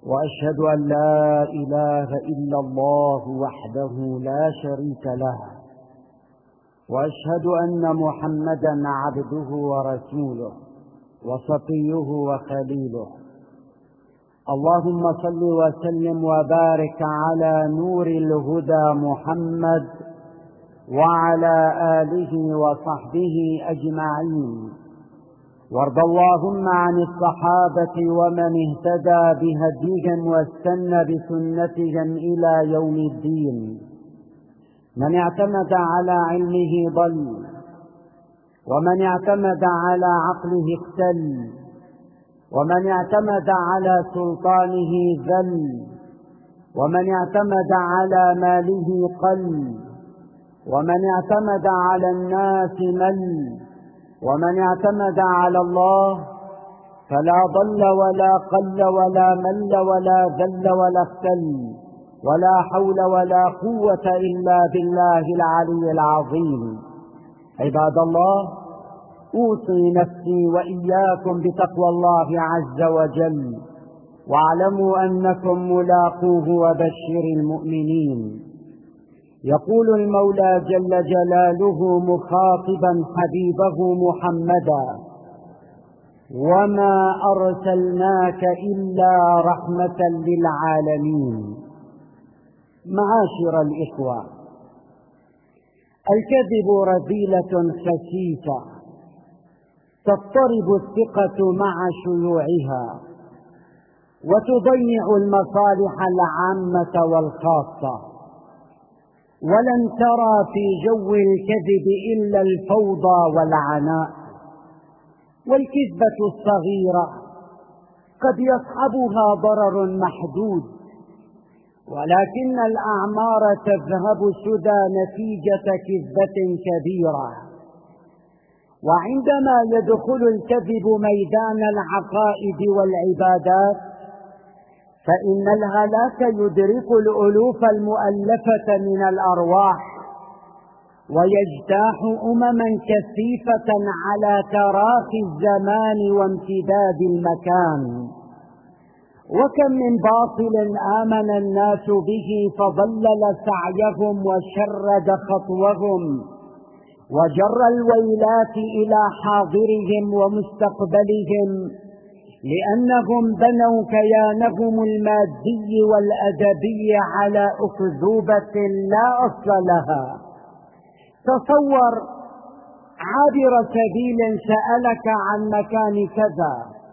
وأشهد أن لا إله إلا الله وحده لا شريك له، وأشهد أن محمدا عبده ورسوله وصفيه وخليله. اللهم صل وسلم وبارك على نور الهدى محمد وعلى آله وصحبه أجمعين، وارض اللهم عن الصحابة ومن اهتدى بهديهم واستنى بسنتهم إلى يوم الدين. من اعتمد على علمه ضل، ومن اعتمد على عقله اختل، ومن اعتمد على سلطانه ذل، ومن اعتمد على ماله قل، ومن اعتمد على الناس مل، ومن اعتمد على الله فلا ضل ولا قل ولا مل ولا ذل ولا اختل ولا حول ولا قوة إلا بالله العلي العظيم. عباد الله، أوصي نفسي وإياكم بتقوى الله عز وجل، واعلموا أنكم ملاقوه وبشر المؤمنين. يقول المولى جل جلاله مخاطبا حبيبه محمدا: وما أرسلناك إلا رحمة للعالمين. معاشر الإخوة، الكذب رذيلة خسيسة تضطرب الثقة مع شيوعها وتضيع المصالح العامة والخاصة، ولن ترى في جو الكذب إلا الفوضى والعناء. والكذبة الصغيرة قد يصحبها ضرر محدود، ولكن الأعمار تذهب سدى نتيجة كذبة كبيرة. وعندما يدخل الكذب ميدان العقائد والعبادات فإن الهلاك يدرك الألوف المؤلفة من الأرواح، ويجتاح أمما كثيفة على تراخي الزمان وامتداد المكان. وكم من باطل آمن الناس به فضلل سعيهم وشرد خطوهم وجر الويلات إلى حاضرهم ومستقبلهم، لأنهم بنوا كيانهم المادي والأدبي على أكذوبة لا أصل لها. تصور عابر سبيل سألك عن مكان كذا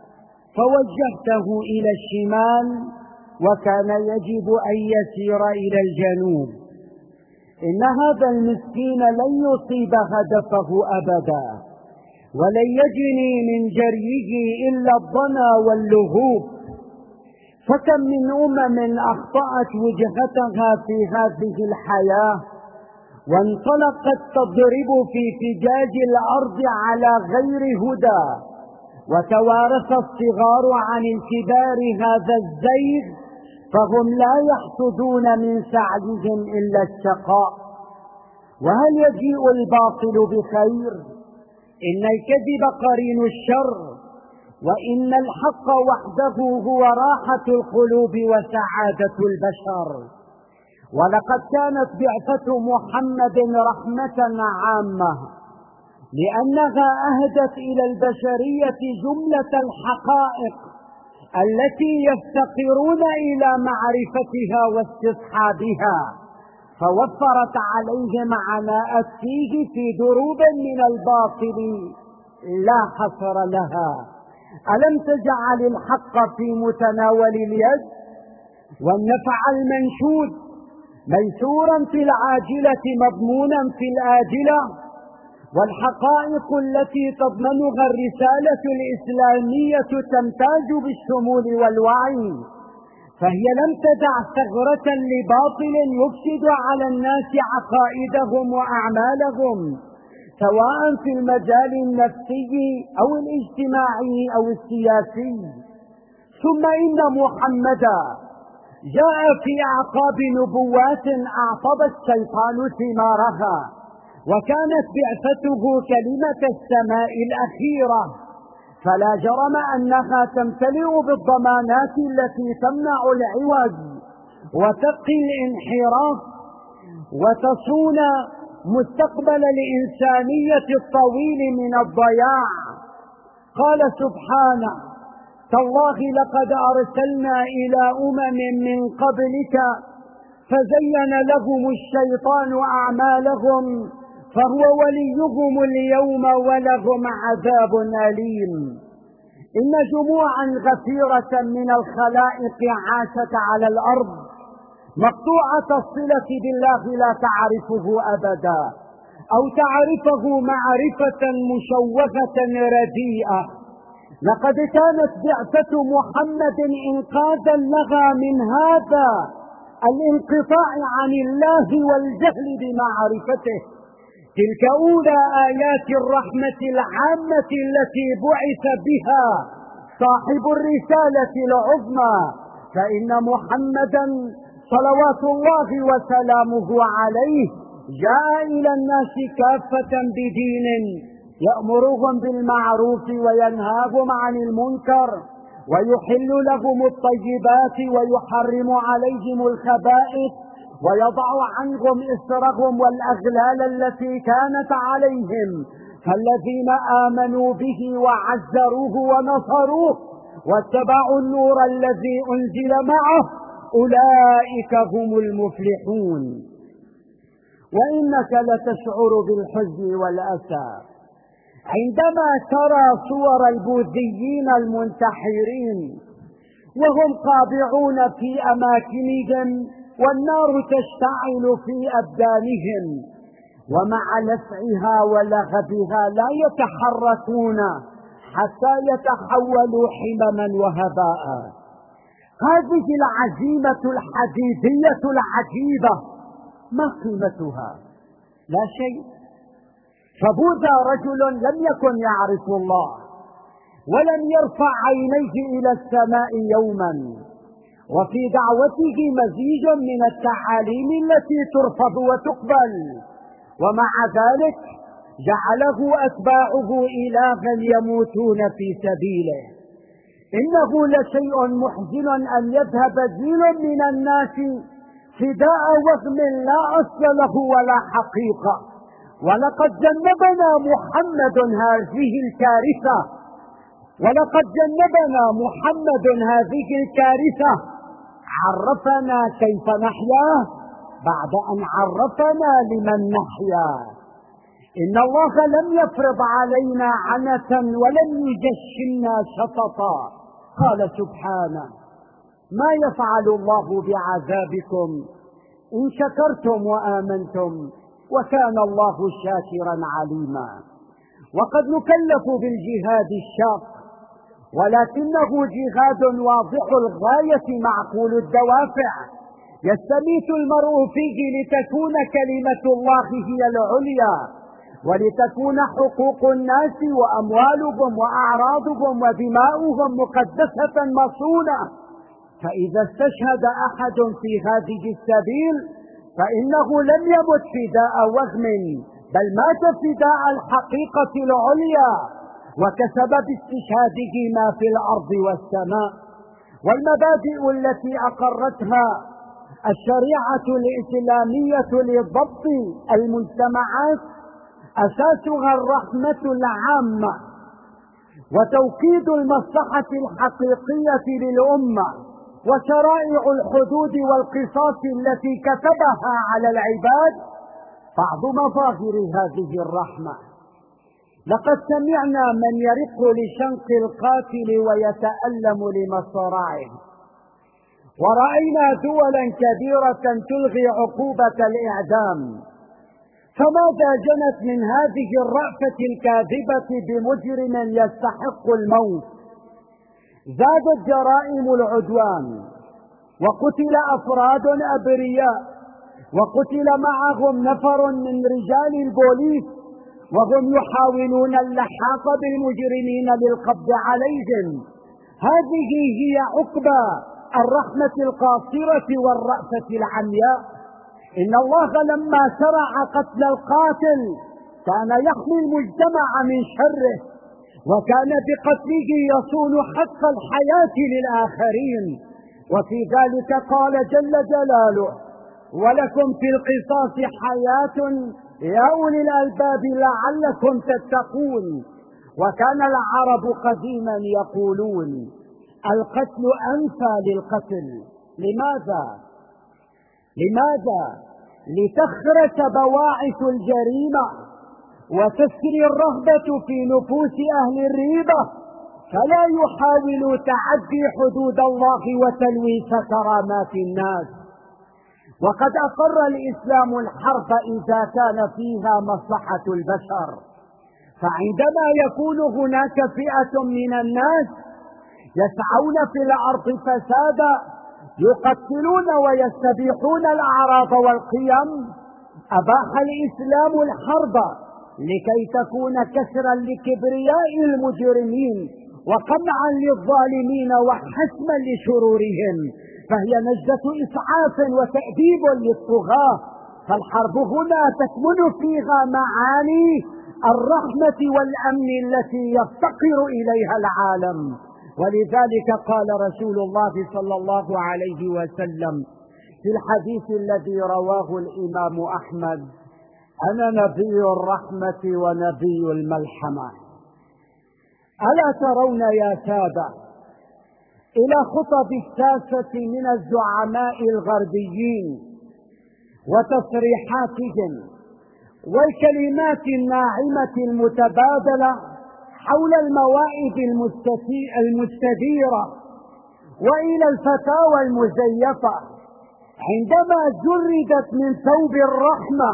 فوجهته إلى الشمال وكان يجب أن يسير إلى الجنوب. إن هذا المسكين لن يصيب هدفه أبدا، ولن يجني من جريه إلا الضنا واللهوب. فكم من أخطأت وجهتها في هذه الحياة وانطلقت تضرب في فجاج الأرض على غير هدى، وتوارث الصغار عن الكبار هذا الزيغ، فهم لا يحصدون من سعيهم إلا الشقاء. وهل يجيء الباطل بخير؟ إن الكذب قرين الشر، وإن الحق وحده هو راحة القلوب وسعادة البشر. ولقد كانت بعثة محمد رحمة عامة، لأنها أهدت إلى البشرية جملة الحقائق التي يفتقرون إلى معرفتها واستصحابها، فوفرت عليهم عناء التيه في دروب من الباطل لا حصر لها. ألم تجعل الحق في متناول اليد والنفع المنشود ميسورا في العاجلة مضمونا في الآجلة؟ والحقائق التي تضمنها الرسالة الإسلامية تمتاز بالشمول والوعي، فهي لم تدع ثغرة لباطل يفسد على الناس عقائدهم وأعمالهم، سواء في المجال النفسي أو الاجتماعي أو السياسي. ثم إن محمدا جاء في أعقاب نبوات أعطب الشيطان ثمارها، وكانت بعثته كلمة السماء الأخيرة، فلا جرم أنها تمتلئ بالضمانات التي تمنع العوج وتقي الانحراف وتصون مستقبل الإنسانية الطويل من الضياع. قال سبحانه: تالله لقد أرسلنا إلى من قبلك فزين لهم الشيطان أعمالهم فهو وليهم اليوم ولهم عذاب أليم. إن جموعا غفيرة من الخلائق عاشت على الأرض مقطوعة الصلة بالله لا تعرفه أبدا أو تعرفه معرفة مشوهة رديئة. لقد كانت بعثة محمد إنقاذا لها من هذا الانقطاع عن الله والجهل بمعرفته. تلك أولى آيات الرحمة العامة التي بعث بها صاحب الرسالة العظمى، فإن محمدا صلوات الله وسلامه عليه جاء إلى الناس كافة بدين يأمرهم بالمعروف وينهاهم عن المنكر ويحل لهم الطيبات ويحرم عليهم الخبائث ويضع عنهم إصرهم والأغلال التي كانت عليهم. فالذين آمنوا به وعزروه ونصروه واتبعوا النور الذي أنزل معه أولئك هم المفلحون. وإنك لتشعر بالحزن والأسى عندما ترى صور البوذيين المنتحرين وهم قابعون في أماكنهم والنار تشتعل في أبدانهم، ومع لسعها ولهبها لا يتحركون حتى يتحولوا حمما وهباء. هذه العزيمة الحديدية العجيبة ما قيمتها؟ لا شيء. فبوذا رجل لم يكن يعرف الله ولم يرفع عينيه إلى السماء يوما، وفي دعوته مزيج من التعاليم التي ترفض وتقبل، ومع ذلك جعله أتباعه إلها يموتون في سبيله. إنه لشيء محزن أن يذهب جيل من الناس فداء وهم لا أصل له ولا حقيقة، ولقد جنبنا محمد هذه الكارثة، ولقد جنبنا محمد هذه الكارثة. عرفنا كيف نحيا بعد أن عرفنا لمن نحيا. إن الله لم يفرض علينا عنة ولم يجشمنا شططا. قال سبحانه: ما يفعل الله بعذابكم إن شكرتم وآمنتم وكان الله شاكرا عليما. وقد نكلف بالجهاد الشاق، ولكنه جهاد واضح الغاية معقول الدوافع، يستميت المرء فيه لتكون كلمة الله هي العليا، ولتكون حقوق الناس وأموالهم وأعراضهم ودماؤهم مقدسة مصونة. فإذا استشهد أحد في هذه السبيل فإنه لم يمت فداء وهم، بل مات فداء الحقيقة العليا، وكسب باستشهاده ما في الأرض والسماء. والمبادئ التي أقرتها الشريعة الإسلامية لضبط المجتمعات أساسها الرحمة العامة وتوكيد المصلحة الحقيقية للأمة وشرائع الحدود والقصاص التي كتبها على العباد بعض مظاهر هذه الرحمة. لقد سمعنا من يرق لشنق القاتل ويتألم لمصرعه، ورأينا دولا كبيرة تلغي عقوبة الإعدام، فماذا جنت من هذه الرأفة الكاذبة بمجرم يستحق الموت؟ زادت جرائم العدوان، وقتل أفراد أبرياء، وقتل معهم نفر من رجال البوليس وهم يحاولون اللحاق بالمجرمين للقبض عليهم. هذه هي عقبى الرحمة القاصرة والرأفة العمياء. إن الله لما شرع قتل القاتل كان يحمي المجتمع من شره، وكان بقتله يصون حق الحياة للآخرين. وفي ذلك قال جل جلاله: ولكم في القصاص حياة يا أولي الألباب لعلكم تتقون. وكان العرب قديما يقولون: القتل أنفى للقتل. لماذا؟ لتخرس بواعث الجريمة وتسري الرهبة في نفوس أهل الريبة، فلا يحاولوا تعدي حدود الله وتلويث كرامات الناس. وقد أقر الإسلام الحرب إذا كان فيها مصلحة البشر، فعندما يكون هناك فئة من الناس يسعون في الأرض فسادا، يقتلون ويستبيحون الأعراض والقيم، أباح الإسلام الحرب لكي تكون كسرا لكبرياء المجرمين وقمعا للظالمين وحسما لشرورهم، فهي نجدة إسعاف وتأديب للطغاة. فالحرب هنا تكمن فيها معاني الرحمة والأمن التي يفتقر إليها العالم. ولذلك قال رسول الله صلى الله عليه وسلم في الحديث الذي رواه الإمام أحمد: أنا نبي الرحمة ونبي الملحمة. ألا ترون يا سادة إلى خطب الساسة من الزعماء الغربيين وتصريحاتهم والكلمات الناعمة المتبادلة حول المواعظ المستديرة وإلى الفتاوى المزيفة، عندما جردت من ثوب الرحمة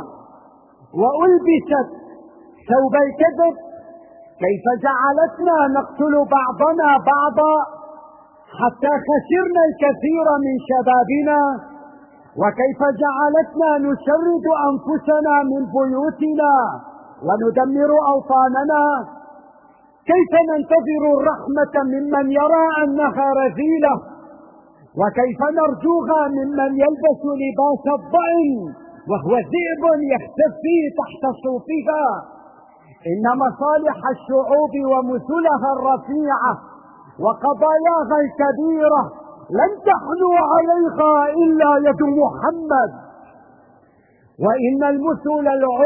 وألبست ثوب الكذب، كيف جعلتنا نقتل بعضنا بعضا حتى خسرنا الكثير من شبابنا، وكيف جعلتنا نشرد أنفسنا من بيوتنا وندمر أوطاننا. كيف ننتظر الرحمة ممن يرى أنها رذيلة، وكيف نرجوها ممن يلبس لباس الضأن وهو ذئب يختفي تحت صوفها. إن مصالح الشعوب ومثلها الرفيعة وقضاياها الكبيرة لن تحلو عليها إلا يد محمد. وإن المثل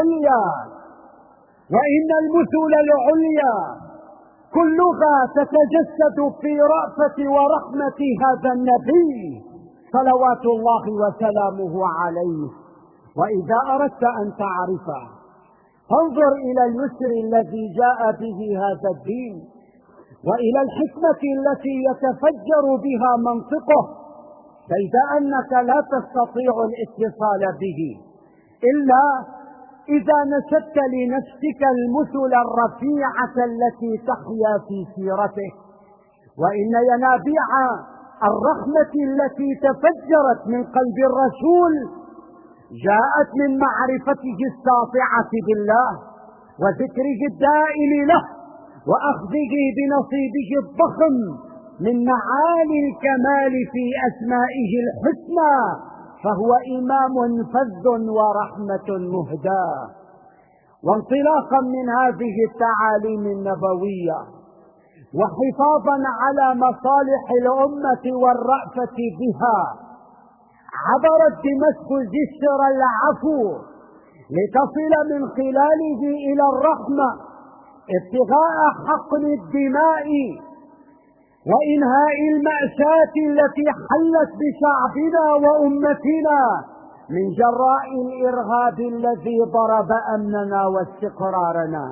العليا كلها تتجسد في رأفة ورحمة هذا النبي صلوات الله وسلامه عليه. وإذا أردت أن تعرفه فانظر إلى اليسر الذي جاء به هذا الدين، وإلى الحكمة التي يتفجر بها منطقه، كيف أنك لا تستطيع الاتصال به إلا إذا نشدت لنفسك المثل الرفيعة التي تحيا في سيرته. وإن ينابيع الرحمة التي تفجرت من قلب الرسول جاءت من معرفته الساطعة بالله وذكره الدائم له وأخذه بنصيبه الضخم من معاني الكمال في أسمائه الحسنى، فهو إمام فذ ورحمة مهداة. وانطلاقا من هذه التعاليم النبوية وحفاظا على مصالح الأمة والرأفة بها، عبرت دمشق جسر العفو لتصل من خلاله إلى الرحمة ابتغاء حقن الدماء وإنهاء المأساة التي حلت بشعبنا وأمتنا من جراء الإرهاب الذي ضرب أمننا واستقرارنا.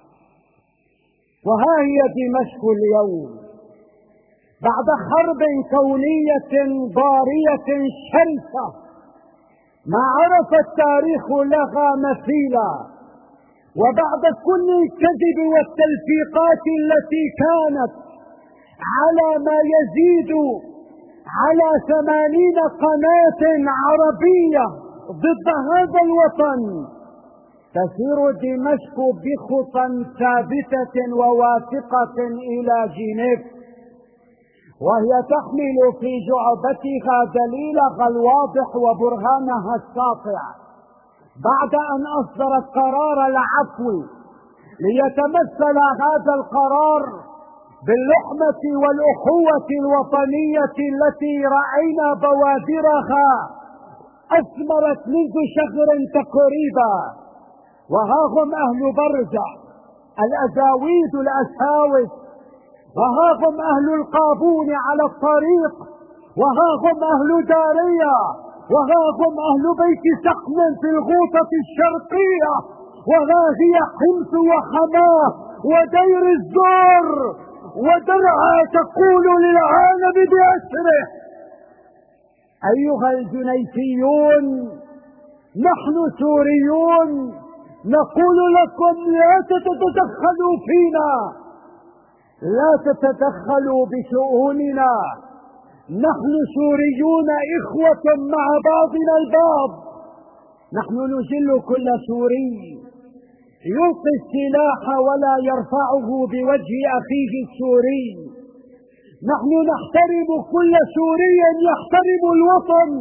وها هي دمشق اليوم بعد حرب كونية ضارية شرسة ما عرف التاريخ لها مثيلا، وبعد كل الكذب والتلفيقات التي كانت على ما يزيد على 80 قناة عربية ضد هذا الوطن، تسير دمشق بخطى ثابتة وواثقة إلى جنيف، وهي تحمل في جعبتها دليلها الواضح وبرهانها الساطع بعد أن أصدرت قرار العفو ليتمثل هذا القرار باللحمة والأخوة الوطنية التي رأينا بوادرها أثمرت منذ شهر تقريبا. وها هم أهل برزة الأزاويد الأساوس، وها هم أهل القابون على الطريق، وها هم أهل دارية، وها هم أهل بيت سقم في الغوطة الشرقية، وها هي حمص وحماه ودير الزور ودرعا تقول للعالم بأسره: أيها الجنيسيون، نحن سوريون، نقول لكم لا تتدخلوا فينا، لا تتدخلوا بشؤوننا، نحن سوريون إخوة مع بعضنا البعض. نحن نجل كل سوري يلقي السلاح ولا يرفعه بوجه أخيه السوري. نحن نحترم كل سوري يحترم الوطن،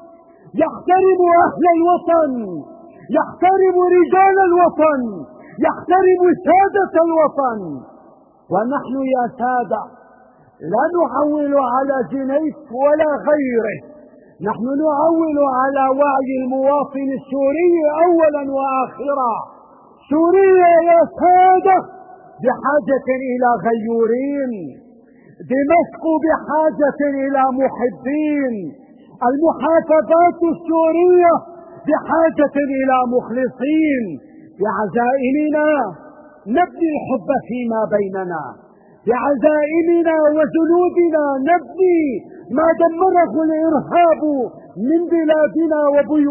يحترم أهل الوطن، يحترم رجال الوطن، يحترم سادة الوطن. ونحن يا سادة لا نعول على جنيف ولا غيره، نحن نعول على وعي المواطن السوري أولا وآخرا. سوريا يا سادة بحاجة إلى غيورين، دمشق بحاجة إلى محبين، المحافظات السورية بحاجة إلى مخلصين. بعزائمنا نبني الحب فيما بيننا، بعزائمنا وجنودنا نبني ما دمره الإرهاب من بلادنا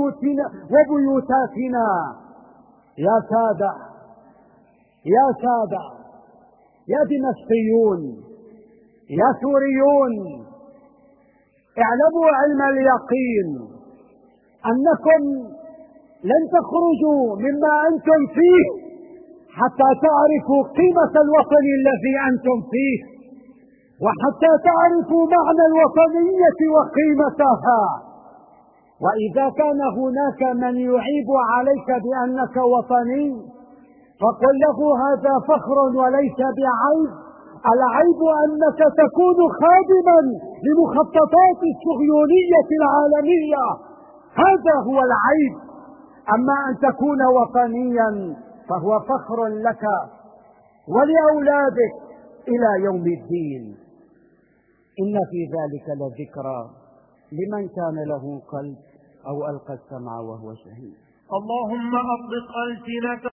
وبيوتاتنا. يا سادة، يا سادة، يا دمشقيون، يا سوريون، اعلموا علم اليقين أنكم لن تخرجوا مما أنتم فيه حتى تعرفوا قيمة الوطن الذي أنتم فيه، وحتى تعرفوا معنى الوطنية وقيمتها. وإذا كان هناك من يعيب عليك بأنك وطني فقل له هذا فخر وليس بعيب. العيب أنك تكون خادما لمخططات الصهيونية العالمية، هذا هو العيب. أما أن تكون وطنيا فهو فخر لك ولأولادك إلى يوم الدين. إن في ذلك لذكرى لمن كان له قلب أو ألقى السمع وهو شهيد. اللهم أطلق ألسنة